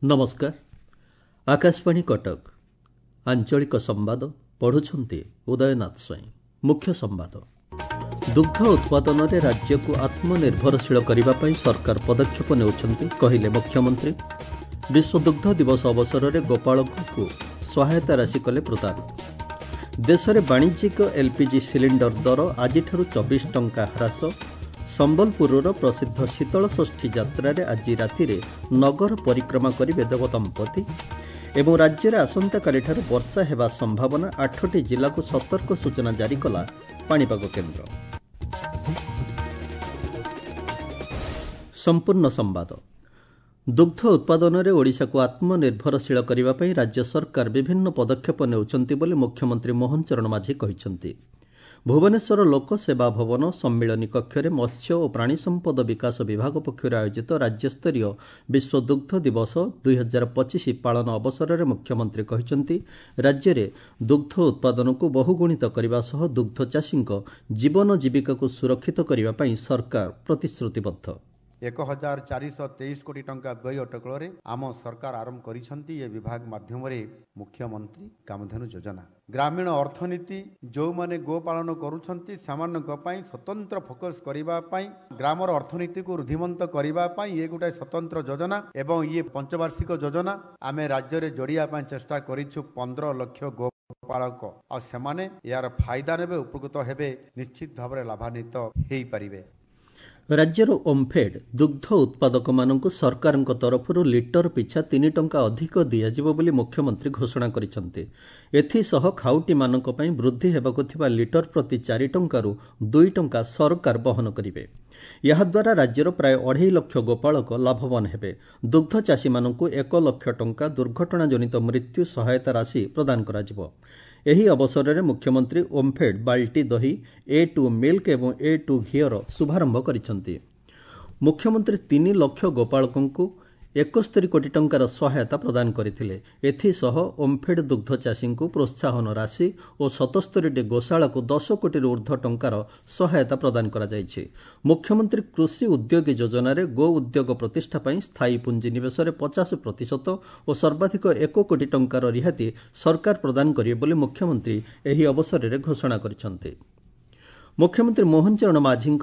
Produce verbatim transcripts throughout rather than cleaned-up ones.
नमस्कार। आकाशवाणी कटक आंचलिक संवाद पढ़ुछंती उदयनाथ स्वाई। मुख्य संवाद दुग्ध उत्पादन में राज्य को आत्मनिर्भरशील करने सरकार पदक्षेप नेउछंती कहिले मुख्यमंत्री। विश्व दुग्ध दिवस अवसर में गोपालकों को सहायता राशि कले प्रदान। देश में वाणिज्यिक एलपीजी सिलिंडर दर आज चौबीस टंका ह्रास। संबलपुर प्रसिद्ध शीतल षष्ठी यात्रा आज राति नगर परिक्रमा करेंगे देवदंपति। एवं राज्य में आसंता काली वर्षा हेबा संभावना। आठटी जिला को सतर्क सूचना जारी कला पाणीपाग केन्द्र। संपूर्ण संवाद दुग्ध उत्पादन में ओडिशा को आत्मनिर्भरशील करने राज्य सरकार विभिन्न पदक्षेप नेउछंती बोली मुख्यमंत्री मोहन चरण माझी कहिसंती। भुवनेश्वर लोक सेवा भवन सम्मिलनी कक्ष मत्स्य और प्राणी संपद विकास विभाग पक्षर आयोजित राज्यस्तरीय विश्व दुग्ध दिवस दुई हजार पचिश पालन अवसर में मुख्यमंत्री कहिसंती राज्य में दुग्ध उत्पादन को बहुगुणित करने सह दुग्ध चाषी जीवन जीविका को सुरक्षित करने सरकार प्रतिश्रुतिबद्ध। एक हजार चार सौ तेईस कोटी टंका व्यय अटकल आम सरकार आरंभ करिसेंती। ये विभाग माध्यम मुख्यमंत्री कामधेनु योजना ग्रामीण अर्थनीति जो माने गोपालन करुछंती सामान्य पई स्वतंत्र फोकस करिबा पई ग्रामर अर्थनीति को रुधिमंत करिबा पई ये गोटे स्वतंत्र योजना एवं ये पंचवार्षिक योजना आमे राज्य रे जोड़िया पई चेष्टा करिछु। पंद्रह लाख गोपालक और सेमाने यार फायदा नेबे उपकृत हेबे निश्चित भाव में लाभान्वित हेई परिबे। राज्यर ओम्फेड दुग्ध उत्पादक मानक सरकार तरफ लिटर पिछा तीन टंका अधिक दियाजिबो बोली मुख्यमंत्री घोषणा करिसंते। एथिसह खाउटी मानक पई वृद्धि हेबाकु थिबा लिटर प्रति चार टंकारु दुई टंका सरकार बहन करिवे। याद्वारा राज्यर प्राय अढ़ाई लक्ष गोपालक लाभवान हेबे। दुग्ध चाषी मानकु एक लक्ष टंका दुर्घटना जनित मृत्यु सहायता राशि प्रदान कराजिबो। एही अवसर में मुख्यमंत्री ओम्फेड बाल्टी दही ए टू मिल्क एवं ए टू घीर शुभारंभ करिसंती। मुख्यमंत्री तीन लक्ष गोपालकों को इकहत्तर कोटी टंकार सहायता प्रदान करथिले। एथिसह ओम्फेड दुग्ध चाषी को प्रोत्साहन राशि और सतहत्तर गोशाला को दस कोटी ऊर्ध्व टंकार सहायता प्रदान करा जायछि। मुख्यमंत्री कृषि उद्योग योजना रे गो उद्योग प्रतिष्ठा पई स्थायी पुंजीनिवेश रे पचास प्रतिशत और सर्वाधिक एक कोटी टंकार रिहाती सरकार प्रदान करिवे बोली मुख्यमंत्री एही अवसर रे घोषणा करिसंते। मुख्यमंत्री मोहन चरण माझी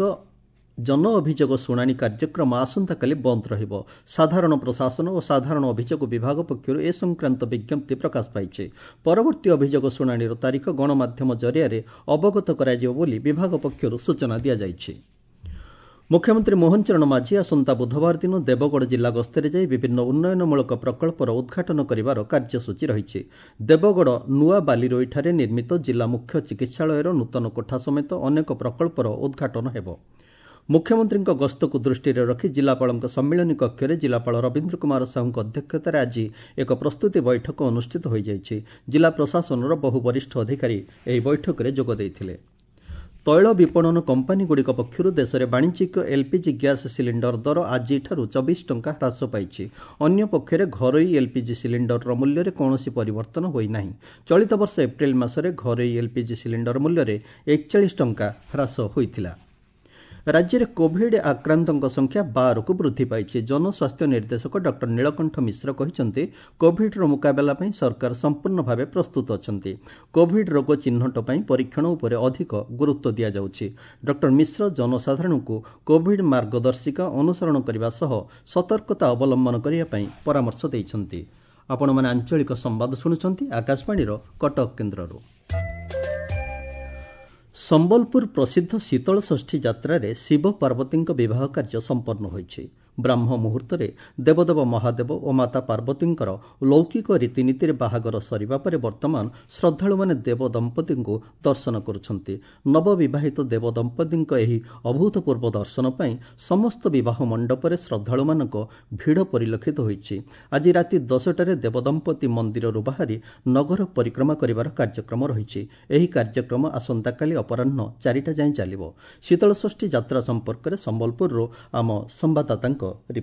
जन अभियोग शुणाणी कार्यक्रम आसंता काली बंद रहिबो। साधारण प्रशासन और साधारण अभियोग विभाग पक्षर ए संक्रांत विज्ञप्ति प्रकाश पाइछे। परवर्ती अभियोग शुणाणी तारीख गणमाध्यम जरिया अवगत कराजिबो बोली विभाग पक्षर सूचना दिया जाइछे। मुख्यमंत्री मोहन चरण माझी आसंता बुधवार दिन देवगढ़ जिला गस्तर जाई विभिन्न उन्नयनमूलक प्रकल्पर उद्घाटन करिवार कार्यसूची रहिछे। देवगढ़ नुआ बालीरोईठारे निर्मित जिला मुख्य चिकित्सालयर नूतन कोठा समेत अनेक प्रकल्पर उद्घाटन हेबो। मुख्यमंत्री गस्त को दृष्टि रखी जिलापाल सम्मिलनी कक्ष जिलापाल रवीन्द्र कुमार साहू अध्यक्षतार आज एक प्रस्तुति बैठक अनुष्ठित हो जाइछि। जिला प्रशासन बहु वरिष्ठ अधिकारी ଏହି बैठक जोग ଦେଇଥିଲେ। तैल विपणन कंपानी गुड़िक पक्षर देश में वाणिज्यिक एलपीजी गैस सिलिंडर दर आज चौबीस टंका ह्रास पाई। अन्य पक्षरे घरोई एलपीजी सिलिंडर मूल्य में कौन परिवर्तन होना। चलित वर्ष एप्रिल मासरे घरोई एलपीजी सिलिंडर मूल्य में एकचाश टंका ह्रास होता। राज्य में कोविड आक्रांतों संख्या बार को वृद्धि पाई। जनस्वास्थ्य निर्देशक डॉक्टर नीलकंठ मिश्र कहते कोविड्र मुकाबला पर सरकार संपूर्ण भाव प्रस्तुत अच्छा। कोविड रोग चिन्हट पर परीक्षण उपर अधिक गुरुत्व दि जाउछि। डॉक्टर मिश्र जनसाधारण को कोविड मार्गदर्शिका अनुसरण करने सह सतर्कता अवलंबन करने परामर्श देइछन्ति। आपण माने आंचलिक संवाद शुणुछन्ति आकाशवाणी कटक केन्द्रରୁ। संबलपुर प्रसिद्ध शीतल षष्ठी यात्रा रे शिव पार्वती विवाह कार्य संपन्न होइछि। ब्राह्म मुहूर्त देवदेव महादेव और माता पार्वती लौकिक रीतिनीति बाहागर सरिबा परे वर्तमान श्रद्धालु माने देव दंपति को दर्शन करुछन्ति। नवविवाहित देव दंपति एही अभूतपूर्व दर्शन पाई समस्त विवाह मंडप रे श्रद्धालु मानक भीड़ परिलक्षित होइछि। आज राति दसटारे देव दंपति मंदिर बाहरी नगर परिक्रमा करिवार कार्यक्रम रहिछि। एही कार्यक्रम आसंता काली अपराह्न चारिटा जाए चलिबो। शीतल षष्ठी यात्रा संपर्क में संबलपुर आम संवाददाता रिपोर्ट।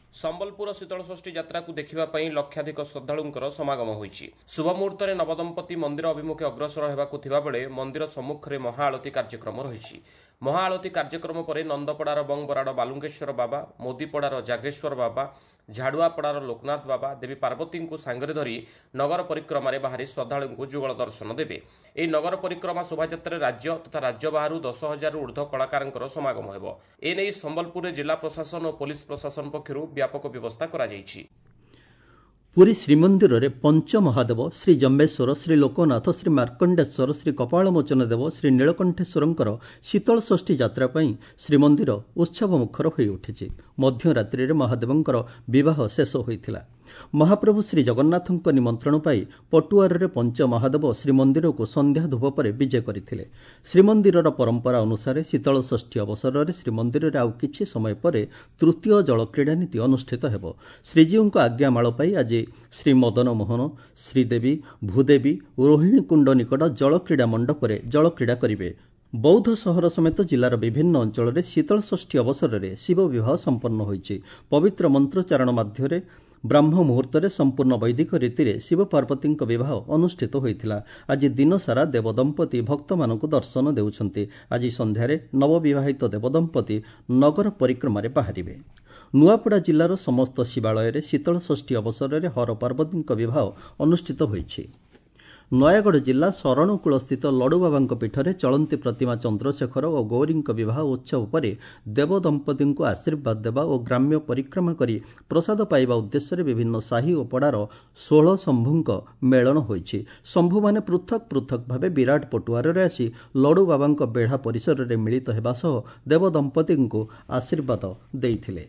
ସମ୍ବଲପୁର ଶୀତଳଷଷ୍ଠୀ ଯାତ୍ରାକୁ ଦେଖିବା ପାଇଁ ଲକ୍ଷାଧିକ ଶ୍ରଦ୍ଧାଳୁଙ୍କର ସମାଗମ ହୋଇଛି। ଶୁଭ ମୁହୂର୍ତ୍ତରେ ନବଦମ୍ପତି ମନ୍ଦିର ଅଭିମୁଖେ ଅଗ୍ରସର ହେବାକୁ ଥିବାବେଳେ ମନ୍ଦିର ସମ୍ମୁଖରେ ମହାଆଳତୀ କାର୍ଯ୍ୟକ୍ରମ ରହିଛି। ମହାଆଳତୀ କାର୍ଯ୍ୟକ୍ରମ ପରେ ନନ୍ଦପଡ଼ାର ବଙ୍ଗବରାଡ଼ ବାଲୁଙ୍ଗେଶ୍ୱର ବାବା, ମୋଦିପଡ଼ାର ଜାଗେଶ୍ୱର ବାବା, ଝାଡ଼ୁଆପଡ଼ାର ଲୋକନାଥ ବାବା ଦେବୀ ପାର୍ବତୀଙ୍କୁ ସାଙ୍ଗରେ ଧରି ନଗର ପରିକ୍ରମାରେ ବାହାରି ଶ୍ରଦ୍ଧାଳୁଙ୍କୁ ଯୁଗଳ ଦର୍ଶନ ଦେବେ। ଏହି ନଗର ପରିକ୍ରମା ଶୋଭାଯାତ୍ରାରେ ରାଜ୍ୟ ତଥା ରାଜ୍ୟ ବାହାରୁ ଦଶ ହଜାରରୁ ଉର୍ଦ୍ଧ୍ୱ କଳାକାରଙ୍କର ସମାଗମ ହେବ। ଏନେଇ ସମ୍ବଲପୁରରେ ଜିଲ୍ଲା ପ୍ରଶାସନ ଓ ପୋଲିସ ପ୍ରଶାସନ ପକ୍ଷରୁ ବ୍ୟାପକ ବ୍ୟବସ୍ଥା କରାଯାଇଛି। ପୁରୀ ଶ୍ରୀମନ୍ଦିରରେ ପଞ୍ଚମହାଦେବ ଶ୍ରୀ ଜମ୍ବେଶ୍ୱର, ଶ୍ରୀ ଲୋକନାଥ, ଶ୍ରୀ ମାର୍କଣ୍ଡେଶ୍ୱର, ଶ୍ରୀ କପାଳମୋଚନ ଦେବ, ଶ୍ରୀ ନୀଳକଣ୍ଠେଶ୍ୱରଙ୍କର ଶୀତଳଷଷ୍ଠୀ ଯାତ୍ରା ପାଇଁ ଶ୍ରୀମନ୍ଦିର ଉତ୍ସବ ମୁଖର ହୋଇଉଠିଛି। ମଧ୍ୟରାତ୍ରିରେ ମହାଦେବଙ୍କର ବିବାହ ଶେଷ ହୋଇଥିଲା। ମହାପ୍ରଭୁ ଶ୍ରୀ ଜଗନ୍ନାଥଙ୍କ ନିମନ୍ତ୍ରଣ ପାଇ ପଟୁଆରରେ ପଞ୍ଚମହାଦେବ ଶ୍ରୀମନ୍ଦିରକୁ ସନ୍ଧ୍ୟା ଧୂପ ପରେ ବିଜେ କରିଥିଲେ। ଶ୍ରୀମନ୍ଦିରର ପରମ୍ପରା ଅନୁସାରେ ଶୀତଳଷଷ୍ଠୀ ଅବସରରେ ଶ୍ରୀମନ୍ଦିରରେ ଆଉ କିଛି ସମୟ ପରେ ତୃତୀୟ ଜଳକ୍ରୀଡ଼ା ନୀତି ଅନୁଷ୍ଠିତ ହେବ। ଶ୍ରୀଜୀଉଙ୍କ ଆଜ୍ଞାମାଳ ପାଇ ଆଜି ଶ୍ରୀ ମଦନ ମୋହନ, ଶ୍ରୀଦେବୀ, ଭୂଦେବୀ ଓ ରୋହିଣୀକୁଣ୍ଡ ନିକଟ ଜଳକ୍ରୀଡ଼ା ମଣ୍ଡପରେ ଜଳକ୍ରୀଡ଼ା କରିବେ। ବୌଦ୍ଧ ସହର ସମେତ ଜିଲ୍ଲାର ବିଭିନ୍ନ ଅଞ୍ଚଳରେ ଶୀତଳଷଷ୍ଠୀ ଅବସରରେ ଶିବ ବିବାହ ସମ୍ପନ୍ନ ହୋଇଛି। ପବିତ୍ର ମନ୍ତ୍ରୋଚ୍ଚାରଣ ମାଧ୍ୟମରେ ବ୍ରାହ୍ମ ମୁହୂର୍ତ୍ତରେ ସମ୍ପୂର୍ଣ୍ଣ ବୈଦିକ ରୀତିରେ ଶିବ ପାର୍ବତୀଙ୍କ ବିବାହ ଅନୁଷ୍ଠିତ ହୋଇଥିଲା। ଆଜି ଦିନସାରା ଦେବଦମ୍ପତି ଭକ୍ତମାନଙ୍କୁ ଦର୍ଶନ ଦେଉଛନ୍ତି। ଆଜି ସନ୍ଧ୍ୟାରେ ନବବିବାହିତ ଦେବଦମ୍ପତି ନଗର ପରିକ୍ରମାରେ ବାହାରିବେ। ନୂଆପଡ଼ା ଜିଲ୍ଲାର ସମସ୍ତ ଶିବାଳୟରେ ଶୀତଳଷଷ୍ଠୀ ଅବସରରେ ହର ପାର୍ବତୀଙ୍କ ବିବାହ ଅନୁଷ୍ଠିତ ହୋଇଛି। ନୟାଗଡ଼ ଜିଲ୍ଲା ଶରଣକୂଳସ୍ଥିତ ଲଡ଼ୁବାବାଙ୍କ ପୀଠରେ ଚଳନ୍ତି ପ୍ରତିମା ଚନ୍ଦ୍ରଶେଖର ଓ ଗୌରୀଙ୍କ ବିବାହ ଉତ୍ସବ ପରେ ଦେବଦମ୍ପତିଙ୍କୁ ଆଶୀର୍ବାଦ ଦେବା ଓ ଗ୍ରାମ୍ୟ ପରିକ୍ରମା କରି ପ୍ରସାଦ ପାଇବା ଉଦ୍ଦେଶ୍ୟରେ ବିଭିନ୍ନ ସାହି ଓ ପଡ଼ାର ଷୋହଳ ଶମ୍ଭୁଙ୍କ ମେଳନ ହୋଇଛି। ଶମ୍ଭୁମାନେ ପୃଥକ ପୃଥକ ଭାବେ ବିରାଟ ପଟୁଆରରେ ଆସି ଲଡ଼ୁବାବାଙ୍କ ବେଢ଼ା ପରିସରରେ ମିଳିତ ହେବା ସହ ଦେବଦମ୍ପତିଙ୍କୁ ଆଶୀର୍ବାଦ ଦେଇଥିଲେ।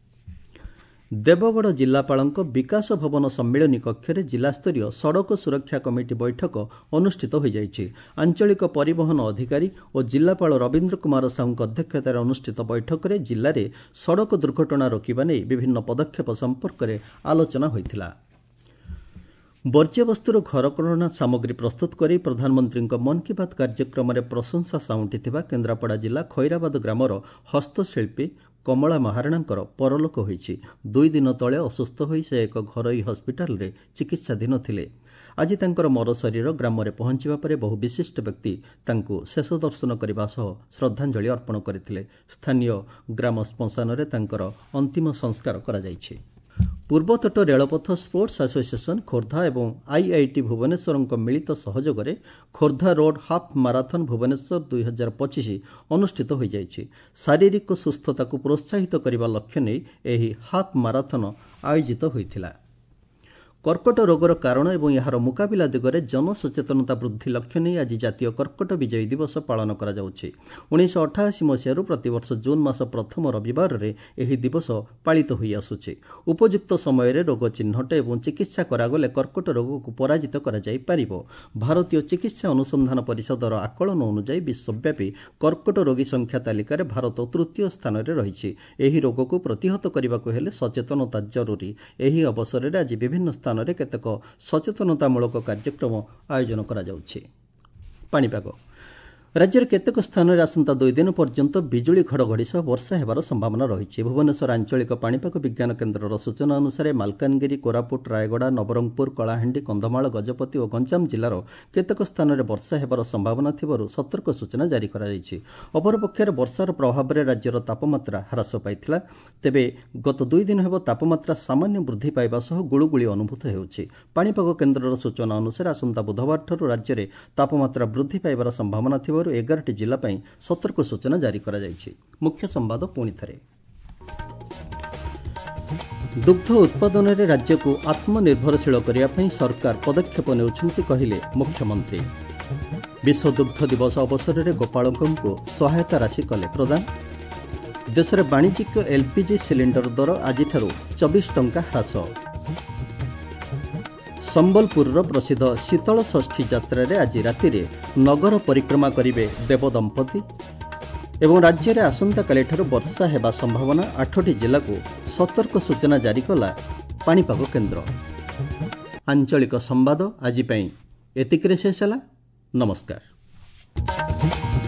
ଦେବଗଡ଼ ଜିଲ୍ଲାପାଳଙ୍କ ବିକାଶ ଭବନ ସମ୍ମିଳନୀ କକ୍ଷରେ ଜିଲ୍ଲାସ୍ତରୀୟ ସଡ଼କ ସୁରକ୍ଷା କମିଟି ବୈଠକ ଅନୁଷ୍ଠିତ ହୋଇଯାଇଛି। ଆଞ୍ଚଳିକ ପରିବହନ ଅଧିକାରୀ ଓ ଜିଲ୍ଲାପାଳ ରବୀନ୍ଦ୍ର କୁମାର ସାହୁଙ୍କ ଅଧ୍ୟକ୍ଷତାରେ ଅନୁଷ୍ଠିତ ବୈଠକରେ ଜିଲ୍ଲାରେ ସଡ଼କ ଦୁର୍ଘଟଣା ରୋକିବା ନେଇ ବିଭିନ୍ନ ପଦକ୍ଷେପ ସମ୍ପର୍କରେ ଆଲୋଚନା ହୋଇଥିଲା। ବର୍ଜ୍ୟବସ୍ତୁର ଘରକରଣା ସାମଗ୍ରୀ ପ୍ରସ୍ତୁତ କରି ପ୍ରଧାନମନ୍ତ୍ରୀଙ୍କ ମନ୍ କି ବାତ୍ କାର୍ଯ୍ୟକ୍ରମରେ ପ୍ରଶଂସା ସାଉଁଟିଥିବା କେନ୍ଦ୍ରାପଡ଼ା ଜିଲ୍ଲା ଖଇରାବାଦ ଗ୍ରାମର ହସ୍ତଶିଳ୍ପୀ କମଳା ମହାରଣାଙ୍କର ପରଲୋକ ହୋଇଛି। ଦୁଇ ଦିନ ତଳେ ଅସୁସ୍ଥ ହୋଇ ସେ ଏକ ଘରୋଇ ହସ୍ପିଟାଲରେ ଚିକିତ୍ସାଧୀନ ଥିଲେ। ଆଜି ତାଙ୍କର ମରଶରୀର ଗ୍ରାମରେ ପହଞ୍ଚିବା ପରେ ବହୁ ବିଶିଷ୍ଟ ବ୍ୟକ୍ତି ତାଙ୍କୁ ଶେଷ ଦର୍ଶନ କରିବା ସହ ଶ୍ରଦ୍ଧାଞ୍ଜଳି ଅର୍ପଣ କରିଥିଲେ। ସ୍ଥାନୀୟ ଗ୍ରାମ ଶ୍ମଶାନରେ ତାଙ୍କର ଅନ୍ତିମ ସଂସ୍କାର କରାଯାଇଛି। ପୂର୍ବତଟ ରେଳପଥ ସ୍ପୋର୍ଟସ୍ ଆସୋସିଏସନ୍ ଖୋର୍ଦ୍ଧା ଏବଂ ଆଇଆଇଟି ଭୁବନେଶ୍ୱରଙ୍କ ମିଳିତ ସହଯୋଗରେ Khordha road half marathon Bhubaneswar ଦୁଇ ହଜାର ପଚିଶ ଅନୁଷ୍ଠିତ ହୋଇଯାଇଛି। ଶାରୀରିକ ସୁସ୍ଥତାକୁ ପ୍ରୋତ୍ସାହିତ କରିବା ଲକ୍ଷ୍ୟ ନେଇ ଏହି ହାଫ୍ ମାରାଥନ୍ ଆୟୋଜିତ ହୋଇଥିଲା। କର୍କଟ ରୋଗର କାରଣ ଏବଂ ଏହାର ମୁକାବିଲା ଦିଗରେ ଜନସଚେତନତା ବୃଦ୍ଧି ଲକ୍ଷ୍ୟ ନେଇ ଆଜି ଜାତୀୟ କର୍କଟ ବିଜୟୀ ଦିବସ ପାଳନ କରାଯାଉଛି। ଉଣେଇଶହ ଅଠାଅଶୀ ମସିହାରୁ ପ୍ରତିବର୍ଷ ଜୁନ୍ ମାସ ପ୍ରଥମ ରବିବାରରେ ଏହି ଦିବସ ପାଳିତ ହୋଇଆସୁଛି। ଉପଯୁକ୍ତ ସମୟରେ ରୋଗ ଚିହ୍ନଟ ଏବଂ ଚିକିତ୍ସା କରାଗଲେ କର୍କଟ ରୋଗକୁ ପରାଜିତ କରାଯାଇପାରିବ। ଭାରତୀୟ ଚିକିତ୍ସା ଅନୁସନ୍ଧାନ ପରିଷଦର ଆକଳନ ଅନୁଯାୟୀ ବିଶ୍ୱବ୍ୟାପୀ କର୍କଟ ରୋଗୀ ସଂଖ୍ୟା ତାଲିକାରେ ଭାରତ ତୃତୀୟ ସ୍ଥାନରେ ରହିଛି। ଏହି ରୋଗକୁ ପ୍ରତିହତ କରିବାକୁ ହେଲେ ସଚେତନତା ଜରୁରୀ। ଏହି ଅବସରରେ ଆଜି ବିଭିନ୍ନ ସ୍ଥାନରେ କେତେକ ସଚେତନତାମୂଳକ କାର୍ଯ୍ୟକ୍ରମ ଆୟୋଜନ କରାଯାଉଛି। ପାଣିପାଗ ରାଜ୍ୟର କେତେକ ସ୍ଥାନରେ ଆସନ୍ତା ଦୁଇ ଦିନ ପର୍ଯ୍ୟନ୍ତ ବିଜୁଳି ଘଡ଼ଘଡ଼ି ସହ ବର୍ଷା ହେବାର ସମ୍ଭାବନା ରହିଛି। ଭୁବନେଶ୍ୱର ଆଞ୍ଚଳିକ ପାଣିପାଗ ବିଜ୍ଞାନ କେନ୍ଦ୍ରର ସୂଚନା ଅନୁସାରେ ମାଲକାନଗିରି, କୋରାପୁଟ, ରାୟଗଡ଼ା, ନବରଙ୍ଗପୁର, କଳାହାଣ୍ଡି, କନ୍ଧମାଳ, ଗଜପତି ଓ ଗଞ୍ଜାମ ଜିଲ୍ଲାର କେତେକ ସ୍ଥାନରେ ବର୍ଷା ହେବାର ସମ୍ଭାବନା ଥିବାରୁ ସତର୍କ ସୂଚନା ଜାରି କରାଯାଇଛି। ଅପରପକ୍ଷରେ ବର୍ଷାର ପ୍ରଭାବରେ ରାଜ୍ୟର ତାପମାତ୍ରା ହ୍ରାସ ପାଇଥିଲା। ତେବେ ଗତ ଦୁଇ ଦିନ ହେବ ତାପମାତ୍ରା ସାମାନ୍ୟ ବୃଦ୍ଧି ପାଇବା ସହ ଗୁଳୁଗୁଳି ଅନୁଭୂତ ହେଉଛି। ପାଣିପାଗ କେନ୍ଦ୍ରର ସୂଚନା ଅନୁସାରେ ଆସନ୍ତା ବୁଧବାରଠାରୁ ରାଜ୍ୟରେ ତାପମାତ୍ରା ବୃଦ୍ଧି ପାଇବାର ସମ୍ଭାବନା ଥିବାରୁ ଏଗାରଟି ଜିଲ୍ଲା ପାଇଁ ସତର୍କ ସୂଚନା ଜାରି କରାଯାଇଛି। ମୁଖ୍ୟ ସମ୍ବାଦ ପୁଣି ଥରେ। ଦୁଗ୍ଧ ଉତ୍ପାଦନରେ ରାଜ୍ୟକୁ ଆତ୍ମନିର୍ଭରଶୀଳ କରିବା ପାଇଁ ସରକାର ପଦକ୍ଷେପ ନେଉଛନ୍ତି କହିଲେ ମୁଖ୍ୟମନ୍ତ୍ରୀ। ବିଶ୍ୱ ଦୁଗ୍ଧ ଦିବସ ଅବସରରେ ଗୋପାଳକଙ୍କୁ ସହାୟତା ରାଶି କଲେ ପ୍ରଦାନ। ଦେଶରେ ବାଣିଜ୍ୟିକ ଏଲ୍ପିଜି ସିଲିଣ୍ଡର ଦର ଆଜିଠାରୁ ଚବିଶ ଟଙ୍କା ହ୍ରାସ। ସମ୍ବଲପୁରର ପ୍ରସିଦ୍ଧ ଶୀତଳଷଷ୍ଠୀ ଯାତ୍ରାରେ ଆଜି ରାତିରେ ନଗର ପରିକ୍ରମା କରିବେ ଦେବଦମ୍ପତି ଏବଂ ରାଜ୍ୟରେ ଆସନ୍ତାକାଲିଠାରୁ ବର୍ଷା ହେବା ସମ୍ଭାବନା। ଆଠଟି ଜିଲ୍ଲାକୁ ସତର୍କ ସୂଚନା ଜାରି କଲା ପାଣିପାଗ କେନ୍ଦ୍ର। ଆଞ୍ଚଳିକ ସମ୍ବାଦ ଆଜି ପାଇଁ ଏତିକିରେ ଶେଷ ହେଲା। ନମସ୍କାର।